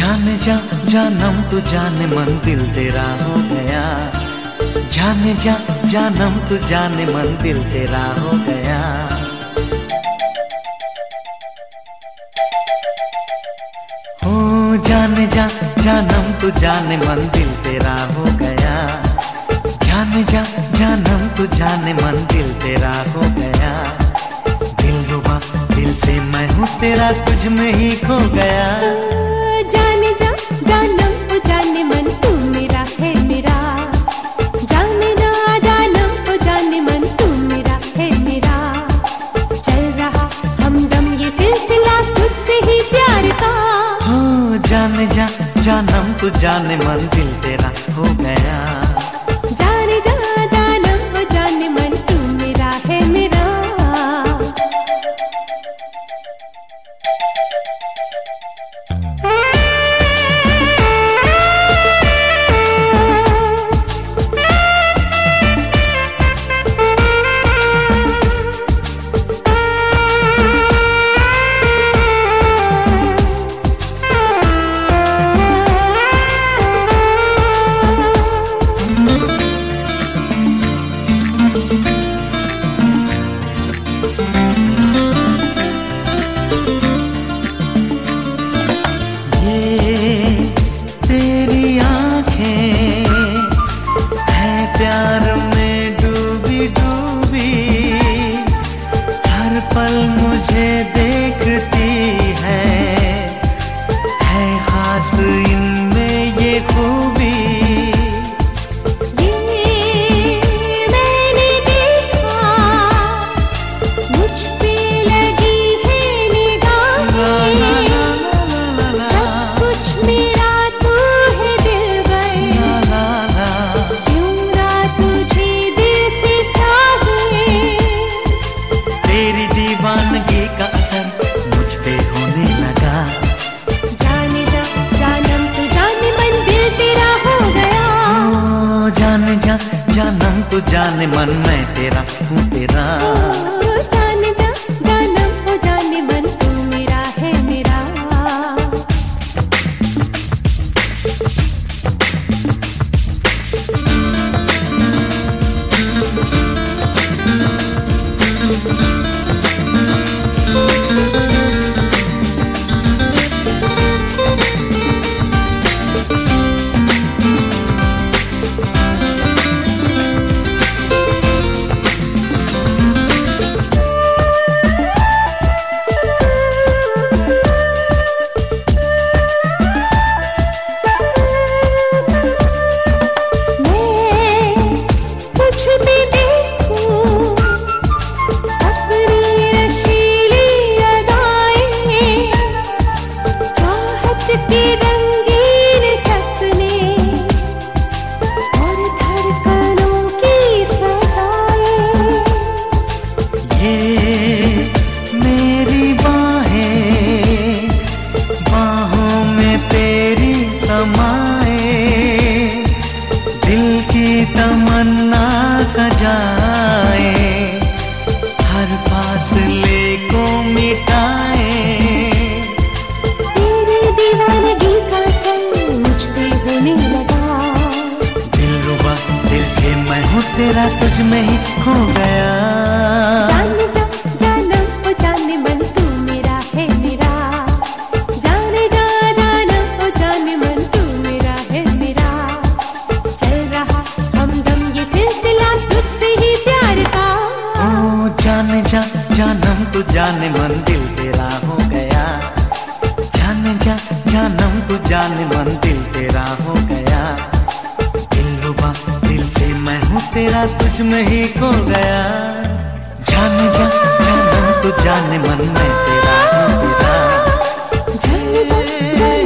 जाने जा जानम तू जाने मन दिल तेरा हो गया। जाने जा जानम तू जाने मन दिल तेरा हो गया। हो जाने जा जानम तू जाने मन दिल तेरा हो गया। जाने जा जानम तू जाने मन दिल तेरा हो गया। दिल रुबा दिल से मैं हूँ तेरा तुझ में ही खो गया। जाने जा जानम तू जाने मन तू मेरा है मेरा। जाने जा जानम तू जाने मन तू मेरा है मेरा। चल रहा हमदम ये सिलसिला तुझसे ही प्यार का। हो जाने जा जानम तू जाने मन दिल तेरा हो गया। जाने जा जानम तू जाने मन तू मेरा है मेरा। प्यार में डूबी डूबी हर पल मुझे देखती है खास इनमें ये खूबी। ये मैंने देखा मुझ पे लगी है निगाहें। सब कुछ मेरा तू है दिलबर। दीवानगी का असर मुझ पे होने लगा। जाने जा जानम तू जाने मन दिल तेरा हो गया। ओ जाने जा जानम तू जाने मन मैं तेरा हूँ तेरा। जाने जा जानम तू जाने मन तू मेरा है मेरा। दिल की तमन्ना सजाए हर फासले को मिटाए। तेरी दीवानगी का असर मुझ पे होने लगा। दिल रुबा दिल से मैं हूँ तेरा तुझ में ही खो गया। जाने जा जानम तू जाने मन तू मेरा है मेरा। जाने जा जानम तू जाने मन तू मेरा है मेरा। चल रहा हमदम ये सिलसिला तुझसे ही प्यार का। ओ जाने जा जानम तू जाने मन दिल तेरा हो गया। जाने जा जानम तू जाने मन दिल तेरा हो गया। दिल रुबा दिल से मैं हूँ तेरा तुझ में ही खो गया। जाने जा जानम तू जाने मन मैं तेरा हूँ तेरा। जाने जा